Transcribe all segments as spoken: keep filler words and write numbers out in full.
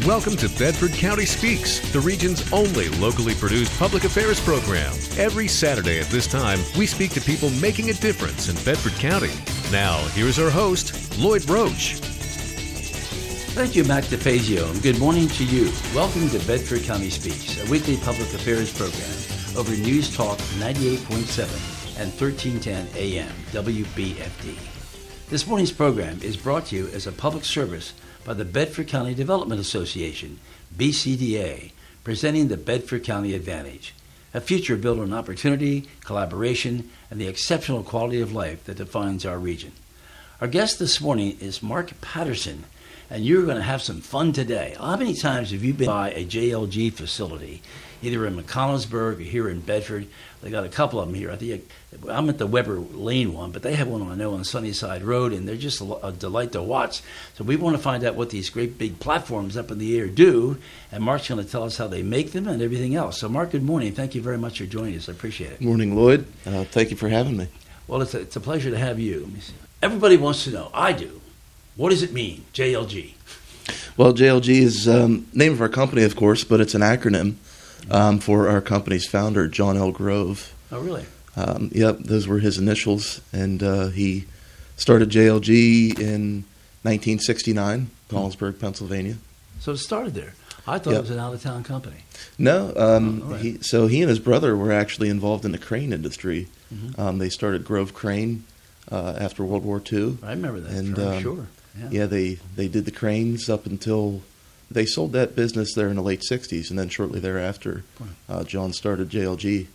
Welcome to Bedford County Speaks, the region's only locally produced public affairs program. Every Saturday at this time, we speak to people making a difference in Bedford County. Now, here's our host, Lloyd Roach. Thank you, Mac DeFazio, and good morning to you. Welcome to Bedford County Speaks, a weekly public affairs program over News Talk ninety-eight point seven and thirteen ten A M W B F D. This morning's program is brought to you as a public service by the Bedford County Development Association, B C D A, presenting the Bedford County Advantage, a future built on opportunity, collaboration, and the exceptional quality of life that defines our region. Our guest this morning is Mark Patterson, and you're going to have some fun today. How many times have you been by a J L G facility, either in McConnellsburg or here in Bedford? They got a couple of them here. I think I'm at the Weber Lane one, but they have one I know on Sunnyside Road, and they're just a, a delight to watch. So we want to find out what these great big platforms up in the air do, and Mark's going to tell us how they make them and everything else. So Mark, good morning. Thank you very much for joining us. I appreciate it. Good morning, Lloyd. Uh, thank you for having me. Well, it's a, it's a pleasure to have you. Let me see. Everybody wants to know, I do, what does it mean, J L G? Well, J L G is the um, name of our company, of course, but it's an acronym um, for our company's founder, John L. Grove. Oh, really? Um, yep, those were his initials, and uh, he started J L G in nineteen sixty-nine, Collinsburg, Pennsylvania. So it started there. I thought Yep. it was an out-of-town company. No, um, Oh, all right. he, so he and his brother were actually involved in the crane industry. Mhm. Um, they started Grove Crane uh, after World War Two. I remember that, And, for um, sure. Yeah. Yeah, they, they did the cranes up until they sold that business there in the late sixties, and then shortly thereafter, uh, John started J L G.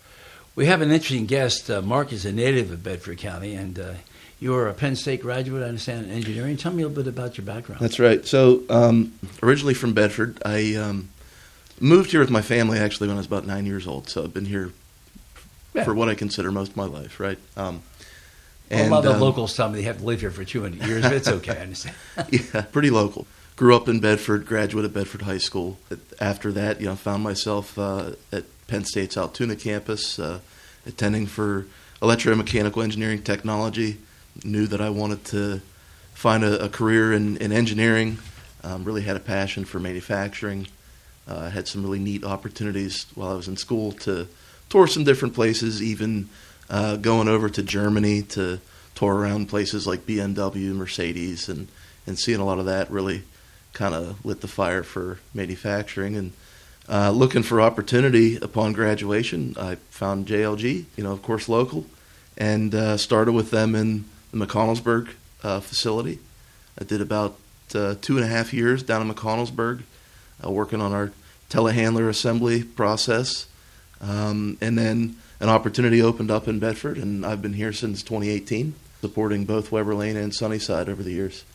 We have an interesting guest. Uh, Mark is a native of Bedford County, and uh, you're a Penn State graduate, I understand, in engineering. Tell me a little bit about your background. That's right. So, um, originally from Bedford, I um, moved here with my family actually when I was about nine years old. So I've been here Yeah. for what I consider most of my life, right? Um, Well, a lot of the um, locals tell me they have to live here for two hundred years, but it's okay, I understand. Yeah, pretty local. Grew up in Bedford, graduate at Bedford High School. After that, you know, found myself uh, at Penn State's Altoona campus, uh, attending for electromechanical engineering technology. Knew that I wanted to find a, a career in, in engineering. Um, really had a passion for manufacturing. Uh, had some really neat opportunities while I was in school to tour some different places, even uh, going over to Germany to tour around places like B M W, Mercedes, and, and seeing a lot of that really kind of lit the fire for manufacturing. And uh, looking for opportunity upon graduation, I found J L G, you know, of course, local, and uh, started with them in the McConnellsburg uh, facility. I did about uh, two and a half years down in McConnellsburg, uh, working on our telehandler assembly process. Um, and then an opportunity opened up in Bedford, and I've been here since twenty eighteen, supporting both Weber Lane and Sunnyside over the years.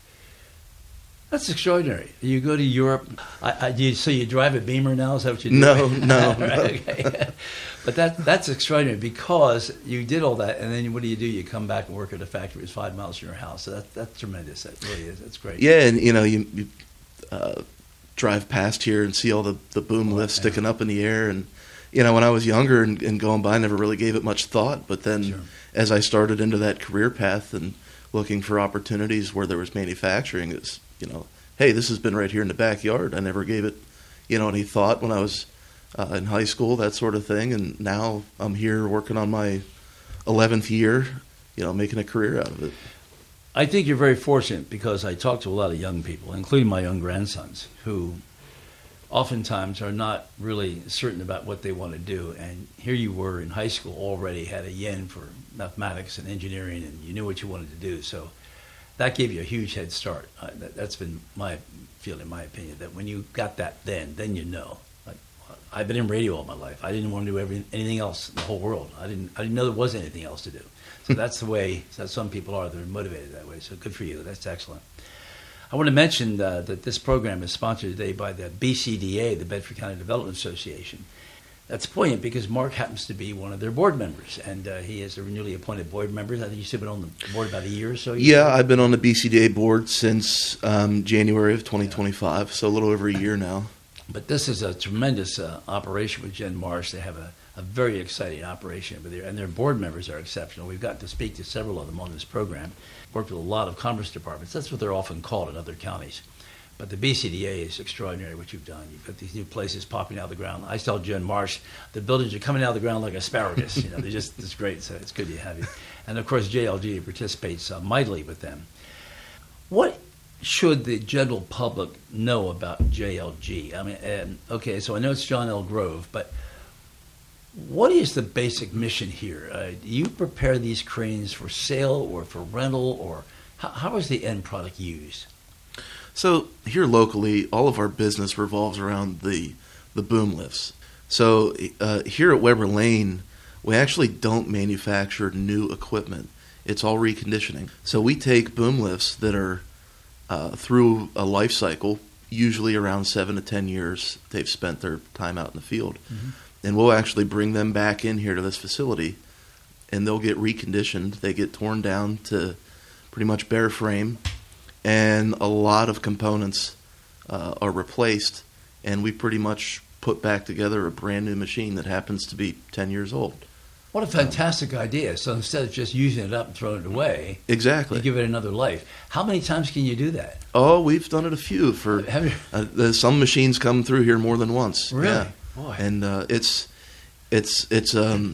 That's extraordinary. You go to Europe. I, I, do you, so you drive a Beamer now? Is that what you do? No, no, no. Right, okay. But that that's extraordinary because you did all that, and then what do you do? You come back and work at a factory that's five miles from your house. So that, that's tremendous. That really is. That's great. Yeah, and you know, you, you uh, drive past here and see all the, the boom lifts yeah. sticking up in the air. And, you know, when I was younger and, and going by, I never really gave it much thought. But then Sure. as I started into that career path and looking for opportunities where there was manufacturing, it's, you know, hey, this has been right here in the backyard. I never gave it, you know, any thought when I was uh, in high school, that sort of thing. And now I'm here working on my eleventh year, you know, making a career out of it. I think you're very fortunate because I talk to a lot of young people, including my young grandsons, who oftentimes are not really certain about what they want to do. And here you were in high school, already had a yen for mathematics and engineering, and you knew what you wanted to do. So that gave you a huge head start. Uh, that, that's been my feeling, my opinion, that when you got that then, then you know. Like, I've been in radio all my life. I didn't want to do every, anything else in the whole world. I didn't I didn't know there was anything else to do. So that's the way that some people are. They're motivated that way. So good for you. That's excellent. I want to mention uh, that this program is sponsored today by the B C D A, the Bedford County Development Association. That's poignant because Mark happens to be one of their board members, and uh, he is a newly appointed board member. I think you've been on the board about a year or so. Yeah, I've been on the B C D A board since um, January of twenty twenty-five, so a little over a year now. But this is a tremendous uh, operation with Jen Marsh. They have a, a very exciting operation with their, and their board members are exceptional. We've gotten to speak to several of them on this program. Worked with a lot of commerce departments. That's what they're often called in other counties. But the B C D A is extraordinary what you've done. You've got these new places popping out of the ground. I tell Jen Marsh, the buildings are coming out of the ground like asparagus. You know, they're just, it's great. So it's good to have you. And of course, J L G participates uh, mightily with them. What should the general public know about J L G? I mean, um, okay, so I know it's John L. Grove, but what is the basic mission here? Uh, do you prepare these cranes for sale or for rental, or how, how is the end product used? So here locally, all of our business revolves around the the boom lifts. So uh, here at Weber Lane, we actually don't manufacture new equipment. It's all reconditioning. So we take boom lifts that are uh, through a life cycle, usually around seven to ten years. They've spent their time out in the field, mm-hmm. and we'll actually bring them back in here to this facility, and they'll get reconditioned. They get torn down to pretty much bare frame. And a lot of components uh, are replaced, and we pretty much put back together a brand new machine that happens to be ten years old. What a fantastic um, idea. So instead of just using it up and throwing it away, exactly, you give it another life. How many times can you do that? Oh, we've done it a few. For Have you? Uh, some machines come through here more than once. Really? Yeah. Boy. And uh, it's it's it's um,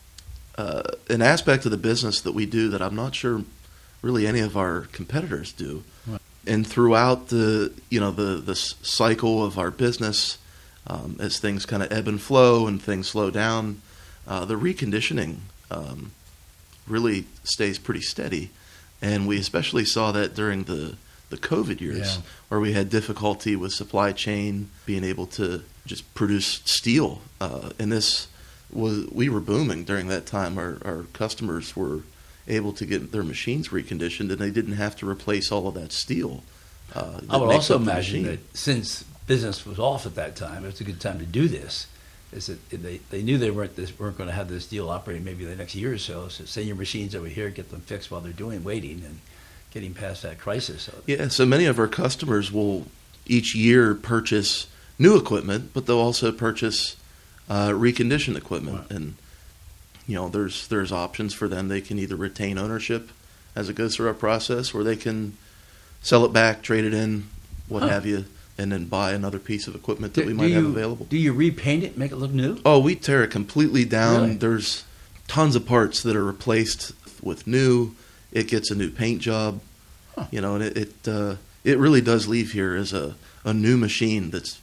uh, an aspect of the business that we do that I'm not sure really any of our competitors do. Right. And throughout the you know the the cycle of our business, um, as things kind of ebb and flow and things slow down, uh, the reconditioning um, really stays pretty steady. And we especially saw that during the the COVID years, yeah. where we had difficulty with supply chain, being able to just produce steel. Uh, and this was we were booming during that time. Our our customers were able to get their machines reconditioned, and they didn't have to replace all of that steel. Uh, that I would makes also up the imagine machine. that since business was off at that time, it's a good time to do this. Is that they, they knew they weren't this, weren't going to have this deal operating maybe the next year or so. So send your machines over here, get them fixed while they're doing waiting and getting past that crisis. So, yeah, so many of our customers will each year purchase new equipment, but they'll also purchase uh, reconditioned equipment. Right. And you know, there's there's options for them. They can either retain ownership as it goes through our process, or they can sell it back, trade it in, what huh. have you, and then buy another piece of equipment that do, we might do you, have available. Do you repaint it, make it look new? Oh, we tear it completely down. Really? There's tons of parts that are replaced with new. It gets a new paint job, huh. you know, and it it, uh, it really does leave here as a, a new machine that's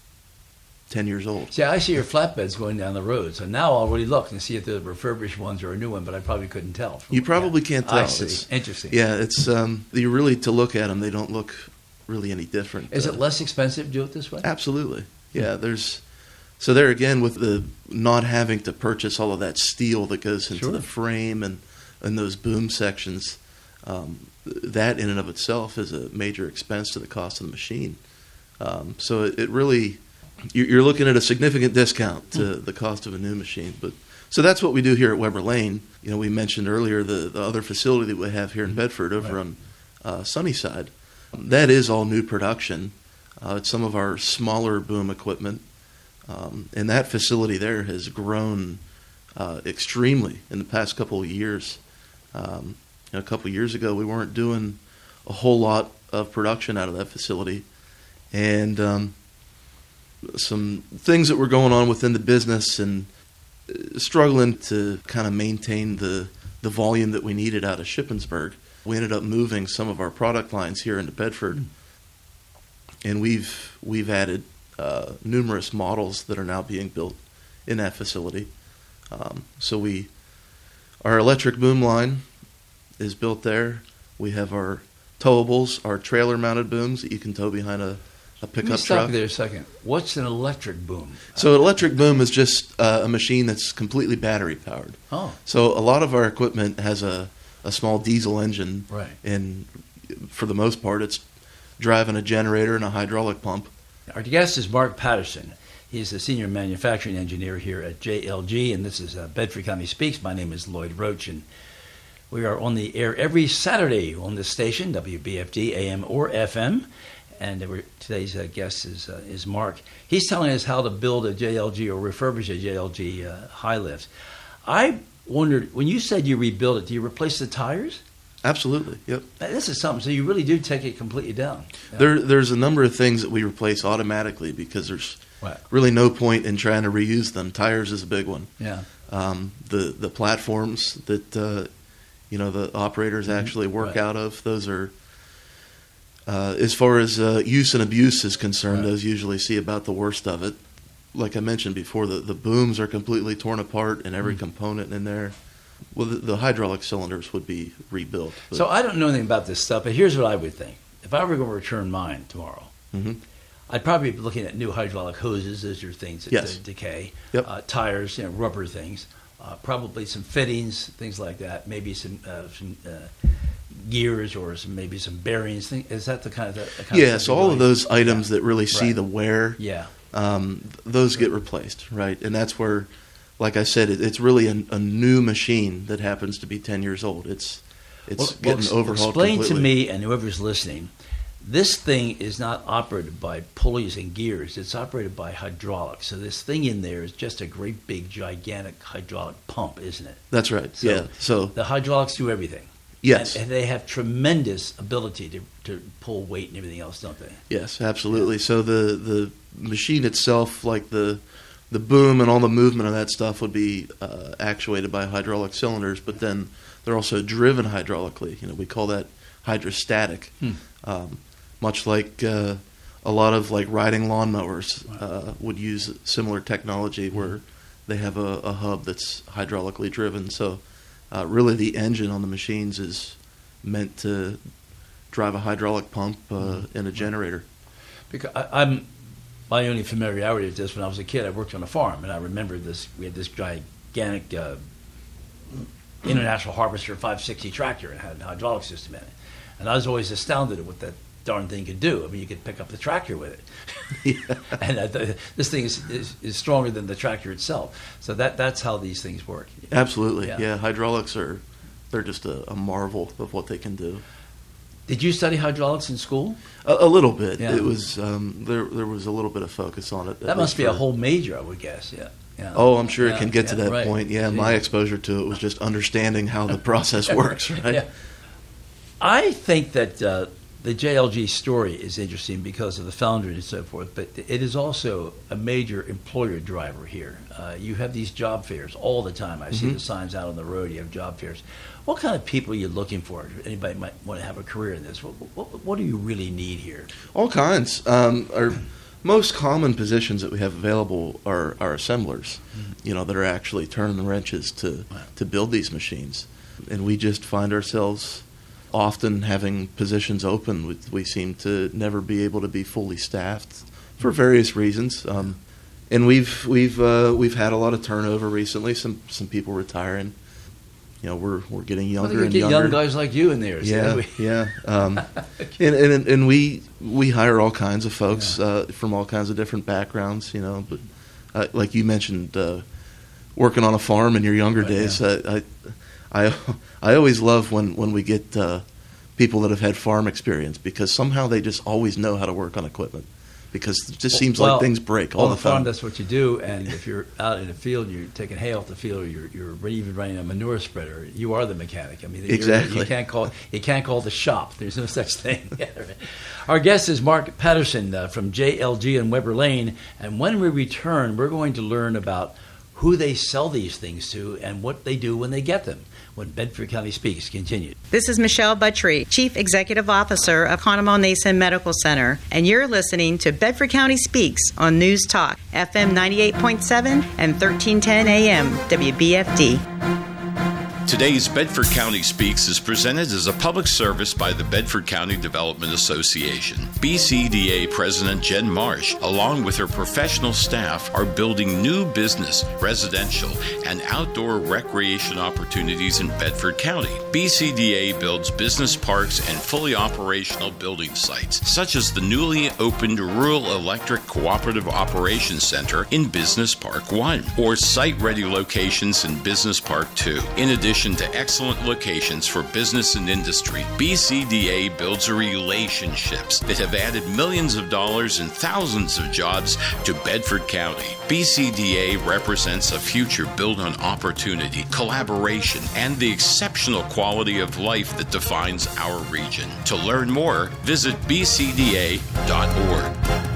ten years old. See, I see your flatbeds going down the road, so now I'll really look and see if they're refurbished ones or a new one, but I probably couldn't tell. You probably yeah. can't tell. I see. It's, Interesting. Yeah, it's um, you really to look at them, they don't look really any different. Is uh, it less expensive to do it this way? Absolutely. Yeah, there's so there again with the not having to purchase all of that steel that goes into sure. the frame and and those boom sections. Um, that in and of itself is a major expense to the cost of the machine. Um, so it, it really, you're looking at a significant discount to mm. the cost of a new machine. But so that's what we do here at Weber Lane. You know, we mentioned earlier the, the other facility that we have here in Bedford over right. on uh, Sunnyside. That is all new production. Uh, it's some of our smaller boom equipment. Um, and that facility there has grown uh, extremely in the past couple of years. Um, you know, a couple of years ago, we weren't doing a whole lot of production out of that facility. And um, some things that were going on within the business and struggling to kind of maintain the, the volume that we needed out of Shippensburg. We ended up moving some of our product lines here into Bedford. Mm. And we've we've added uh, numerous models that are now being built in that facility. Um, so we, our electric boom line is built there. We have our towables, our trailer-mounted booms that you can tow behind a, a pickup Let me stop truck. there a second. What's an electric boom? So an electric boom is just uh, a machine that's completely battery-powered. Oh. So a lot of our equipment has a, a small diesel engine. Right. And for the most part, it's driving a generator and a hydraulic pump. Our guest is Mark Patterson. He's the senior manufacturing engineer here at J L G, and this is uh, Bedford County Speaks. My name is Lloyd Roach, and we are on the air every Saturday on this station, W B F D, A M or F M. And we're, today's uh, guest is uh, is Mark. He's telling us how to build a J L G or refurbish a J L G uh, high lift. I wondered, when you said you rebuild it, do you replace the tires? Absolutely. Yep. This is something. So you really do take it completely down. Yeah. There, there's a number of things that we replace automatically because there's Right. really no point in trying to reuse them. Tires is a big one. Yeah. Um, the the platforms that uh, you know the operators Mm-hmm. actually work Right. out of, those are. Uh, as far as uh, use and abuse is concerned, Right. those usually see about the worst of it. Like I mentioned before, the, the booms are completely torn apart and every Mm. component in there. Well, the, the hydraulic cylinders would be rebuilt. but- So I don't know anything about this stuff, but here's what I would think. If I were going to return mine tomorrow, Mhm. I'd probably be looking at new hydraulic hoses. Those are things that Yes. uh, decay. Yep. Uh, tires, you know, rubber things. Uh, probably some fittings, things like that. Maybe some uh, some uh, gears or some maybe some bearings. Thing. Is that the kind of the, the kind Yeah, of stuff so you all of really- those items Yeah. that really see Right. the wear, Yeah. um, th- those get replaced, right? And that's where, like I said, it, it's really a, a new machine that happens to be ten years old. It's it's Well, well, getting ex- overhauled Explain completely. to me and whoever's listening, this thing is not operated by pulleys and gears. It's operated by hydraulics. So this thing in there is just a great big gigantic hydraulic pump, isn't it? That's right. So- yeah. So The hydraulics do everything. yes, And, and they have tremendous ability to, to pull weight and everything else, don't they? yes, absolutely. So the the machine itself, like the the boom and all the movement of that stuff, would be uh, actuated by hydraulic cylinders, but then they're also driven hydraulically. You know, we call that hydrostatic. Hmm. Um, much like uh, a lot of like riding lawnmowers uh, would use similar technology where they have a, a hub that's hydraulically driven. So uh, really the engine on the machines is meant to drive a hydraulic pump uh, and a generator. Because I, I'm my only familiarity with this when I was a kid. I worked on a farm, and I remember this. We had this gigantic uh, International Harvester five sixty tractor and had a hydraulic system in it. And I was always astounded at what that darn thing could do. I mean, you could pick up the tractor with it. And uh, th- this thing is, is, is stronger than the tractor itself. So that that's how these things work. Absolutely, Yeah. yeah. Hydraulics are they're just a, a marvel of what they can do. Did you study hydraulics in school? A, a little bit. Yeah. It was um, there. There was a little bit of focus on it. at That must least be a for- whole major, I would guess. Yeah. yeah. Oh, I'm sure Yeah, it can get to yeah, that right. point. Yeah, my Yeah. exposure to it was just understanding how the process works. Right. Yeah. I think that uh, the J L G story is interesting because of the founder and so forth, but it is also a major employer driver here. Uh, you have these job fairs all the time. I see Mhm. the signs out on the road. You have job fairs. What kind of people are you looking for? Anybody might want to have a career in this. What, what, what do you really need here? All kinds. Um, our most common positions that we have available are, are assemblers. You know, that are actually turning the wrenches to Wow. to build these machines, and we just find ourselves often having positions open. We, we seem to never be able to be fully staffed for various reasons. Um, and we've we've uh, we've had a lot of turnover recently. Some some people retiring. You know, we're we're getting Well, younger you and get younger. young guys like you in there. so Yeah, we- yeah. Um, and, and and we we hire all kinds of folks uh, from all kinds of different backgrounds. You know, but uh, like you mentioned, uh, working on a farm in your younger Right, days, yeah. uh, I I I always love when when we get uh, people that have had farm experience because somehow they just always know how to work on equipment because it just seems Well, like things break all on the the farm, time. that's what you do. And if you're out in the field, you're taking hay off the field, or you're, you're even running a manure spreader. You are the mechanic. I mean, you're- Exactly. You can't call you can't call the shop. There's no such thing. Our guest is Mark Patterson uh, from J L G and Weber Lane. And when we return, we're going to learn about who they sell these things to and what they do when they get them. When Bedford County Speaks continued. This is Michelle Buttrey, Chief Executive Officer of Conemaugh Nason Medical Center, and you're listening to Bedford County Speaks on News Talk, F M ninety-eight point seven and thirteen ten A M W B F D. Today's Bedford County Speaks is presented as a public service by the Bedford County Development Association. B C D A President Jen Marsh, along with her professional staff, are building new business, residential, and outdoor recreation opportunities in Bedford County. B C D A builds business parks and fully operational building sites, such as the newly opened Rural Electric Cooperative Operations Center in Business Park one, or site-ready locations in Business Park two. In addition, addition to excellent locations for business and industry, B C D A builds relationships that have added millions of dollars and thousands of jobs to Bedford County. B C D A represents a future built on opportunity, collaboration, and the exceptional quality of life that defines our region. To learn more, visit b c d a dot org.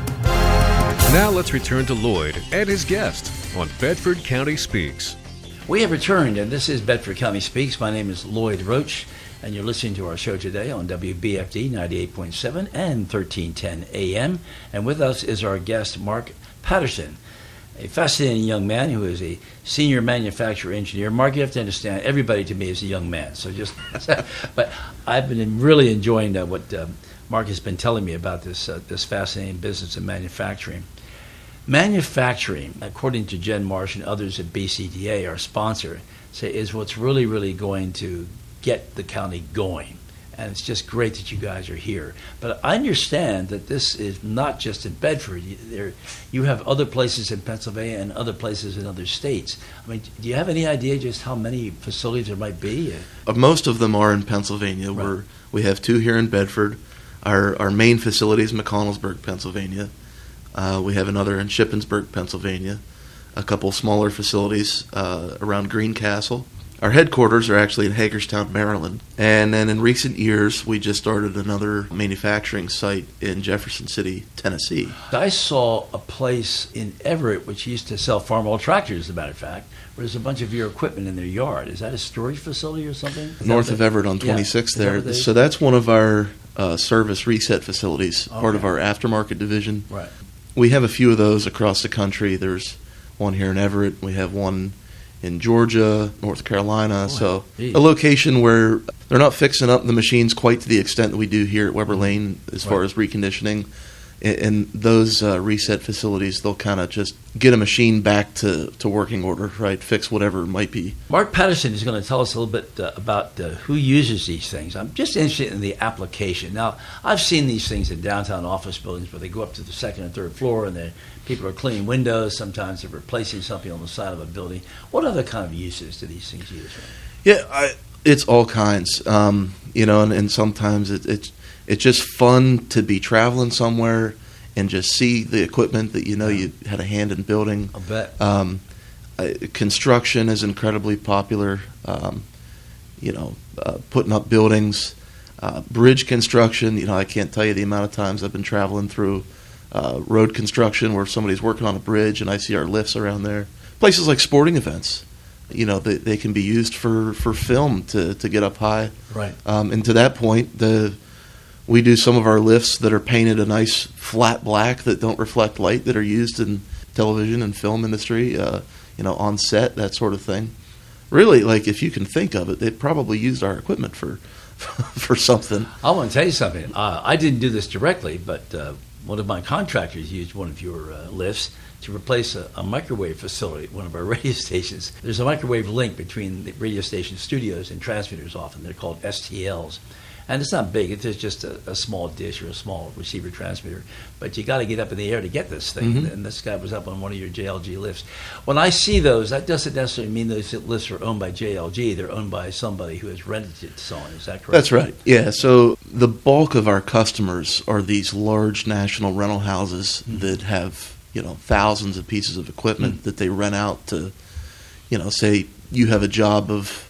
Now let's return to Lloyd and his guest on Bedford County Speaks. We have returned, and this is Bedford County Speaks. My name is Lloyd Roach, and you're listening to our show today on W B F D ninety-eight point seven and thirteen ten A M. And with us is our guest, Mark Patterson, a fascinating young man who is a senior manufacturer engineer. Mark, you have to understand, everybody to me is a young man. So just, but I've been really enjoying uh, what um, Mark has been telling me about this uh, this fascinating business of manufacturing. Manufacturing, according to Jen Marsh and others at B C D A, our sponsor, say is what's really, really going to get the county going. And it's just great that you guys are here. But I understand that this is not just in Bedford. You, there, you have other places in Pennsylvania and other places in other states. I mean, do you have any idea just how many facilities there might be? Uh, most of them are in Pennsylvania. Right. We're, we have two here in Bedford. Our, our main facility is McConnellsburg, Pennsylvania. Uh, we have another in Shippensburg, Pennsylvania. A couple smaller facilities uh, around Greencastle. Our headquarters are actually in Hagerstown, Maryland. And then in recent years, we just started another manufacturing site in Jefferson City, Tennessee. I saw a place in Everett which used to sell Farmall tractors, as a matter of fact, where there's a bunch of your equipment in their yard. Is that a storage facility or something? Is North that of the, Everett on yeah. twenty-sixth Is that there. what they- So that's one of our uh, service reset facilities, Okay. part of our aftermarket division. Right. We have a few of those across the country. There's one here in Everett. We have one in Georgia, North Carolina. Boy, so geez. a location where they're not fixing up the machines quite to the extent that we do here at Weber Lane as far Right. as reconditioning. In, in those uh, reset facilities, they'll kind of just get a machine back to, to working order, right? Fix whatever it might be. Mark Patterson is going to tell us a little bit uh, about uh, who uses these things. I'm just interested in the application. Now, I've seen these things in downtown office buildings where they go up to the second and third floor and they, people are cleaning windows. Sometimes they're replacing something on the side of a building. What other kind of uses do these things use? Yeah, I, it's all kinds. Um, you know, and, and sometimes it, it's it's just fun to be traveling somewhere and just see the equipment that you know you had a hand in building. I'll bet. Um, uh, construction is incredibly popular. Um, you know, uh, putting up buildings, uh, bridge construction. You know, I can't tell you the amount of times I've been traveling through uh, road construction where somebody's working on a bridge and I see our lifts around there. Places like sporting events. You know, they, they can be used for, for film to, to get up high. Right. Um, and to that point, the we do some of our lifts that are painted a nice flat black that don't reflect light that are used in television and film industry, uh, you know, on set, that sort of thing. Really, like, if you can think of it, they probably used our equipment for for something. I want to tell you something. Uh, I didn't do this directly, but uh, one of my contractors used one of your uh, lifts to replace a, a microwave facility at one of our radio stations. There's a microwave link between the radio station studios and transmitters often. They're called S T Ls. And it's not big. It's just a, a small dish or a small receiver transmitter. But you got to get up in the air to get this thing. Mm-hmm. And this guy was up on one of your J L G lifts. When I see those, that doesn't necessarily mean those lifts are owned by J L G. They're owned by somebody who has rented it to someone. Is that correct? That's right. Yeah. So the bulk of our customers are these large national rental houses mm-hmm. that have, you know, thousands of pieces of equipment mm-hmm. that they rent out to, you know, say you have a job of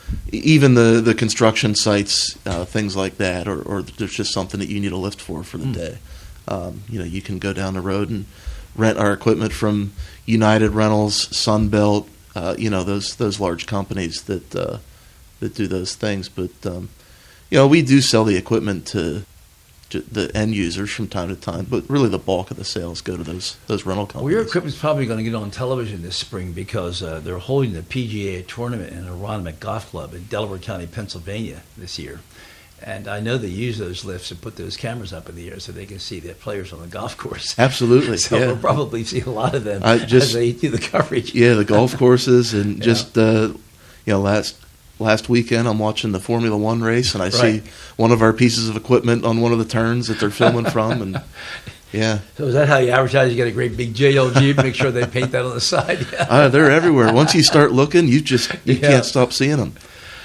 even the, the construction sites, uh, things like that, or, or there's just something that you need a lift for for the mm. day. Um, you know, you can go down the road and rent our equipment from United Rentals, Sunbelt, uh, you know, those those large companies that uh, that do those things. But um, you know, we do sell the equipment to, to the end users from time to time, but really the bulk of the sales go to those those rental companies. Well, your equipment's probably going to get on television this spring because uh, they're holding the P G A tournament in Aronimink Golf Club in Delaware County, Pennsylvania this year. And I know they use those lifts and put those cameras up in the air so they can see the players on the golf course. Absolutely. So yeah. we'll probably see a lot of them I just, as they do the coverage. Yeah, the golf courses and Yeah. just, uh, you know, last last weekend I'm watching the Formula One race and I Right. see one of our pieces of equipment on one of the turns that they're filming from. And yeah. So is that how you advertise? You get a great big J L G, make sure they paint that on the side? Yeah. Uh, they're everywhere. Once you start looking, you just you Yeah. can't stop seeing them.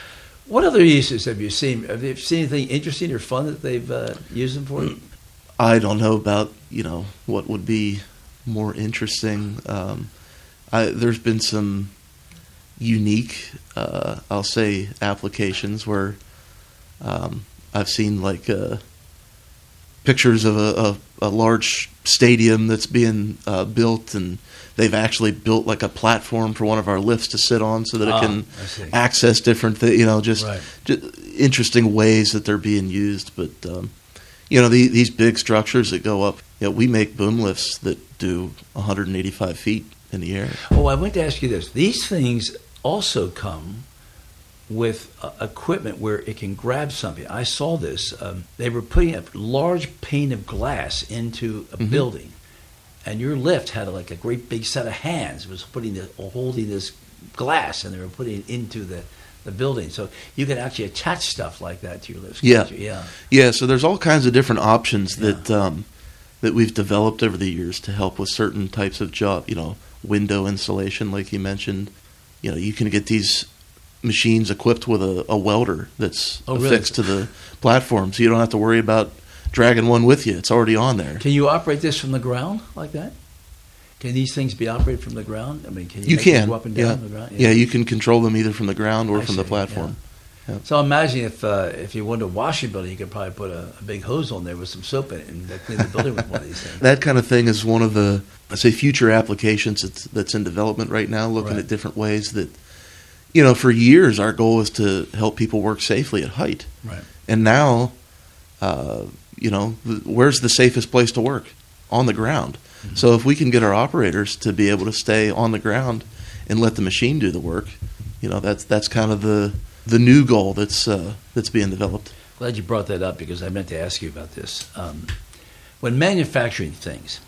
What other uses have you seen? Have you seen anything interesting or fun that they've uh, used them for? I don't know about, you know, what would be more interesting. Um, I, there's been some unique, uh, I'll say, applications where um, I've seen like uh, pictures of a, a, a large stadium that's being uh, built, and they've actually built like a platform for one of our lifts to sit on so that ah, it can access different things, you know, just, right. just interesting ways that they're being used. But, um, you know, the, these big structures that go up, you know, we make boom lifts that do one hundred eighty-five feet in the air. Oh, I want to ask you this. These things also come with uh, equipment where it can grab something. I saw this. Um, they were putting a large pane of glass into a mm-hmm. building, and your lift had like a great big set of hands. It was putting the, holding this glass, and they were putting it into the, the building. So you can actually attach stuff like that to your lifts. Yeah, you? yeah, yeah. So there's all kinds of different options yeah. that um, that we've developed over the years to help with certain types of job. You know, window insulation, like you mentioned. You know, you can get these machines equipped with a, a welder that's oh, really? affixed to the platform, so you don't have to worry about dragging one with you. It's already on there. Can you operate this from the ground like that? Can these things be operated from the ground? I mean, can you, you make can. them go up and down yeah. the ground? Yeah. yeah, you can control them either from the ground or I from see. the platform. Yeah. Yeah. So imagine if uh, if you wanted to wash your building, you could probably put a, a big hose on there with some soap in it and clean the building with one of these things. That kind of thing is one of the, I'd say, future applications that's, that's in development right now, looking right. at different ways that, you know, for years our goal is to help people work safely at height. Right. And now, uh, you know, where's the safest place to work? On the ground. Mm-hmm. So if we can get our operators to be able to stay on the ground and let the machine do the work, you know, that's that's kind of the the new goal that's uh, that's being developed. Glad you brought that up because I meant to ask you about this. Um, when manufacturing things,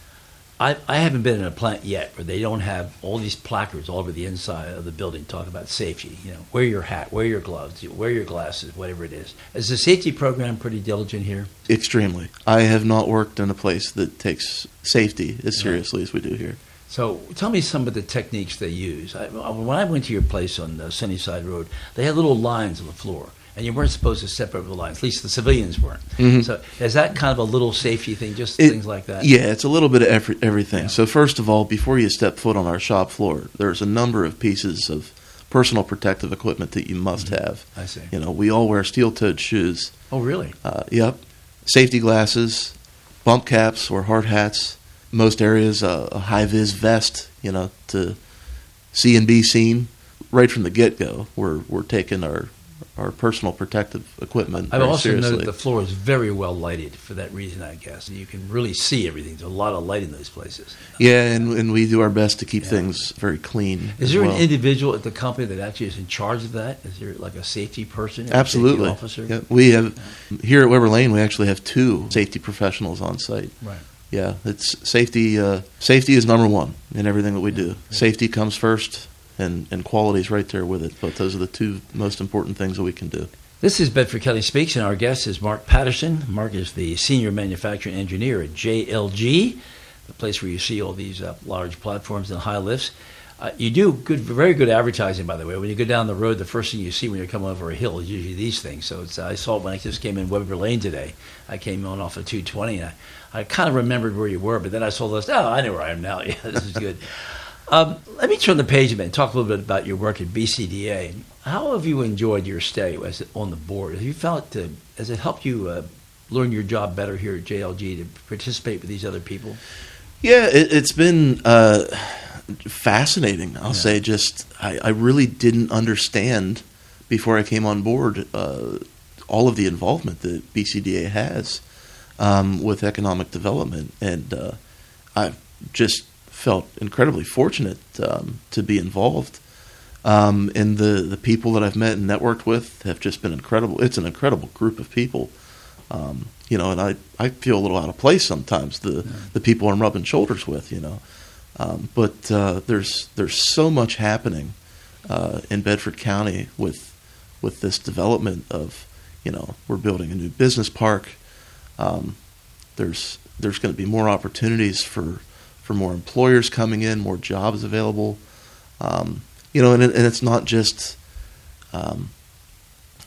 I, I haven't been in a plant yet where they don't have all these placards all over the inside of the building talking about safety. You know, wear your hat, wear your gloves, wear your glasses, whatever it is. Is the safety program pretty diligent here? Extremely. I have not worked in a place that takes safety as seriously right. as we do here. So tell me some of the techniques they use. I, when I went to your place on uh, Sunnyside Road, they had little lines on the floor. And you weren't supposed to step over the lines. At least the civilians weren't. Mm-hmm. So is that kind of a little safety thing, just it, things like that? Yeah, it's a little bit of every, everything. Yeah. So first of all, before you step foot on our shop floor, there's a number of pieces of personal protective equipment that you must mm-hmm. have. I see. You know, we all wear steel-toed shoes. Oh, really? Uh, yep. Safety glasses, bump caps or hard hats. Most areas, uh, a high-vis vest, you know, to see and be seen. Right from the get-go, we're we're taking our our personal protective equipment I've very also seriously. noted the floor is very well lighted for that reason, I guess. You can really see everything. There's a lot of light in those places. Yeah, and, and we do our best to keep yeah. things very clean. Is there well. an individual at the company that actually is in charge of that? Is there like a safety person? Absolutely. A safety officer? Yeah, we have yeah. here at Weber Lane. We actually have two safety professionals on site. Right. Yeah, it's safety. Uh, safety is number one in everything that we do. Yeah. Safety comes first, and and quality is right there with it. But those are the two most important things that we can do. This is Bedford County Speaks, and our guest is Mark Patterson. Mark is the Senior Manufacturing Engineer at J L G, the place where you see all these uh, large platforms and high lifts. Uh, you do good, very good advertising, by the way. When you go down the road, the first thing you see when you're coming over a hill is usually these things. So it's, I saw it when I just came in Weber Lane today. I came on off of two twenty, and I, I kind of remembered where you were, but then I saw this. Oh, I know where I am now. Yeah, this is good. Um, let me turn the page a minute and talk a little bit about your work at B C D A. How have you enjoyed your stay as on the board? Have you felt to, has it helped you uh, learn your job better here at J L G to participate with these other people? Yeah, it, it's been uh, fascinating. I'll yeah. say just I, I really didn't understand before I came on board uh, all of the involvement that B C D A has um, with economic development, and uh, I've just felt incredibly fortunate um, to be involved. Um, and the, the people that I've met and networked with have just been incredible. It's an incredible group of people. Um, you know, and I, I feel a little out of place sometimes, the, yeah. the people I'm rubbing shoulders with, you know. Um, but uh, there's there's so much happening uh, in Bedford County with with this development of, you know, we're building a new business park. Um, there's there's going to be more opportunities for for more employers coming in, more jobs available. Um, you know, and, it, and it's not just um,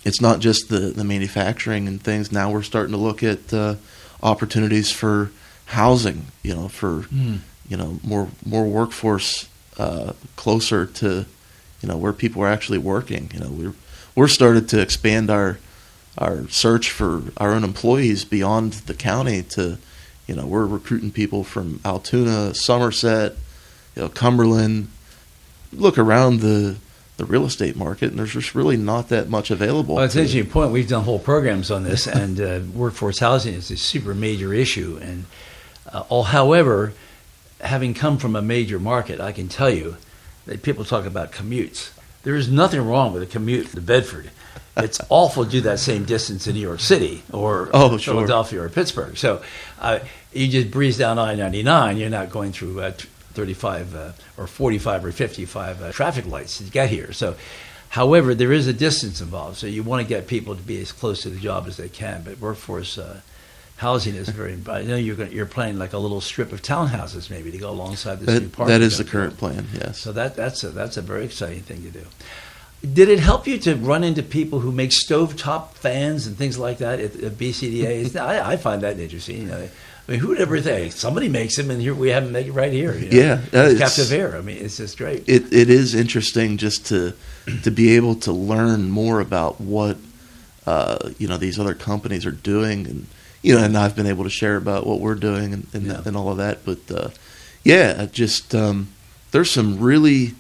it's not just the, the manufacturing and things. Now we're starting to look at uh, opportunities for housing, you know, for mm. you know more more workforce uh, closer to you know where people are actually working. You know, we're we're started to expand our our search for our own employees beyond the county to, you know, we're recruiting people from Altoona, Somerset, you know, Cumberland. Look around the the real estate market, and there's just really not that much available. Well, it's an interesting point. We've done whole programs on this, and uh, workforce housing is a super major issue. And uh, all, however, having come from a major market, I can tell you that people talk about commutes. There is nothing wrong with a commute to Bedford. It's awful to do that same distance in New York City or oh, Philadelphia sure. or Pittsburgh. So uh, you just breeze down I ninety-nine. You're not going through uh, thirty-five uh, or forty-five or fifty-five uh, traffic lights to get here. So, however, there is a distance involved. So you want to get people to be as close to the job as they can. But workforce uh, housing is very. I know you're going, you're planning like a little strip of townhouses maybe to go alongside this that, new park. That is the current plan. Yes. So that that's a that's a very exciting thing to do. Did it help you to run into people who make stovetop fans and things like that at, at B C D A? I, I find that interesting. You know, I mean, who would ever think somebody makes them and here we have them make it right here? You know? Yeah, uh, it's captive air. I mean, it's just great. It it is interesting just to to be able to learn more about what uh, you know these other companies are doing, and you know, and I've been able to share about what we're doing and and, yeah. and all of that. But uh, yeah, just um, there's some really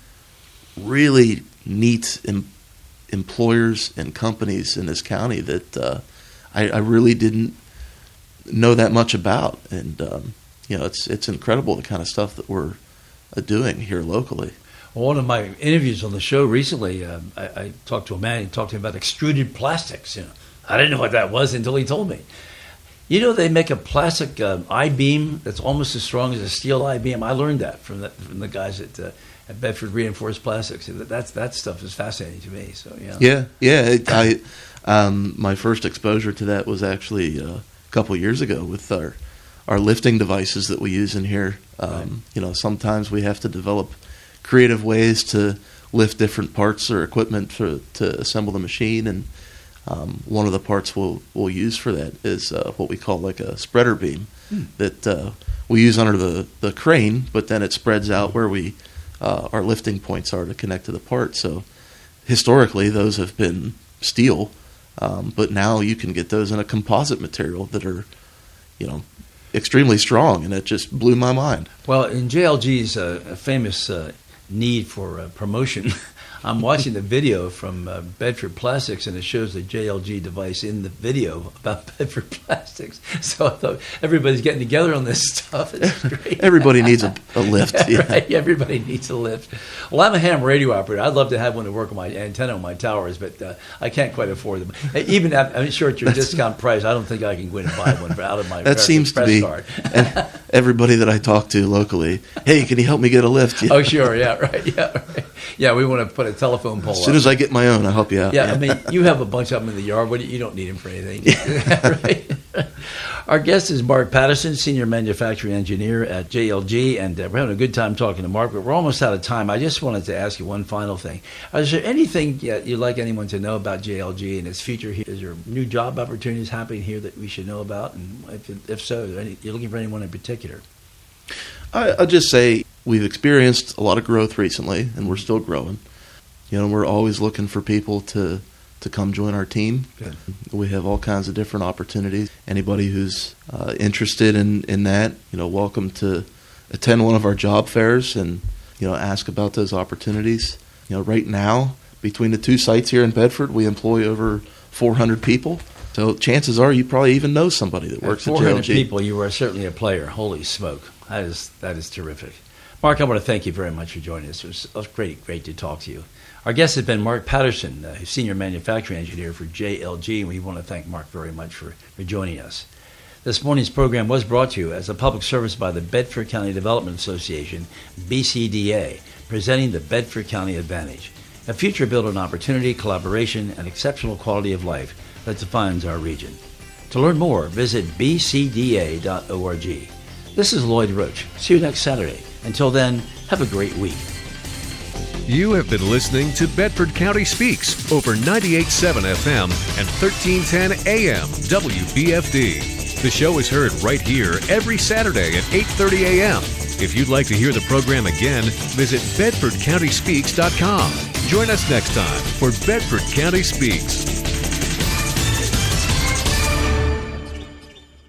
really neat em- employers and companies in this county that uh, I, I really didn't know that much about, and um, you know, it's it's incredible the kind of stuff that we're uh, doing here locally. Well, one of my interviews on the show recently, uh, I, I talked to a man. He talked to me about extruded plastics. You know, I didn't know what that was until he told me. You know, they make a plastic uh, I-beam that's almost as strong as a steel I-beam. I learned that from the, from the guys at, uh, at Bedford Reinforced Plastics. That's that stuff is fascinating to me. So yeah, yeah, yeah. It, I um, my first exposure to that was actually uh, a couple years ago with our our lifting devices that we use in here. Um, right. You know, sometimes we have to develop creative ways to lift different parts or equipment for, to assemble the machine, and um, one of the parts we'll we'll use for that is uh, what we call like a spreader beam hmm. that uh, we use under the, the crane, but then it spreads out where we uh, our lifting points are to connect to the part. So historically, those have been steel, um, but now you can get those in a composite material that are, you know, extremely strong, and it just blew my mind. Well, in J L G's uh, famous uh, need for uh, promotion, I'm watching the video from uh, Bedford Plastics, and it shows the J L G device in the video about Bedford Plastics. So I thought everybody's getting together on this stuff. It's great. Everybody needs a, a lift. Yeah, yeah. Right. Everybody needs a lift. Well, I'm a ham radio operator. I'd love to have one to work on my antenna on my towers, but uh, I can't quite afford them. Even at, I'm sure at your That's, discount price, I don't think I can go in and buy one for, out of my that seems press to be card. And everybody that I talk to locally, hey, can you help me get a lift? Yeah. Oh, sure. Yeah, right. Yeah, right. Yeah, we want to put a telephone pole As soon up. as I get my own, I'll help you out. Yeah, yeah. I mean, you have a bunch of them in the yard, but you don't need them for anything. Right? Our guest is Mark Patterson, Senior Manufacturing Engineer at J L G, and uh, we're having a good time talking to Mark, but we're almost out of time. I just wanted to ask you one final thing. Is there anything you'd like anyone to know about J L G and its future here? Is there new job opportunities happening here that we should know about? And if, if so, any, you're looking for anyone in particular? I, I'll just say we've experienced a lot of growth recently, and we're still growing. You know, we're always looking for people to, to come join our team. Good. We have all kinds of different opportunities. Anybody who's uh, interested in, in that, you know, welcome to attend one of our job fairs and, you know, ask about those opportunities. You know, right now, between the two sites here in Bedford, we employ over four hundred people. So chances are you probably even know somebody that works at J L G. four hundred people, you are certainly a player. Holy smoke. That is that is terrific. Mark, I want to thank you very much for joining us. It was, it was great, great to talk to you. Our guest has been Mark Patterson, uh, Senior Manufacturing Engineer for J L G, and we want to thank Mark very much for, for joining us. This morning's program was brought to you as a public service by the Bedford County Development Association, B C D A, presenting the Bedford County Advantage, a future built on opportunity, collaboration, and exceptional quality of life that defines our region. To learn more, visit b c d a dot org. This is Lloyd Roach. See you next Saturday. Until then, have a great week. You have been listening to Bedford County Speaks over ninety-eight point seven F M and thirteen ten A M W B F D. The show is heard right here every Saturday at eight thirty A M If you'd like to hear the program again, visit bedford county speaks dot com. Join us next time for Bedford County Speaks.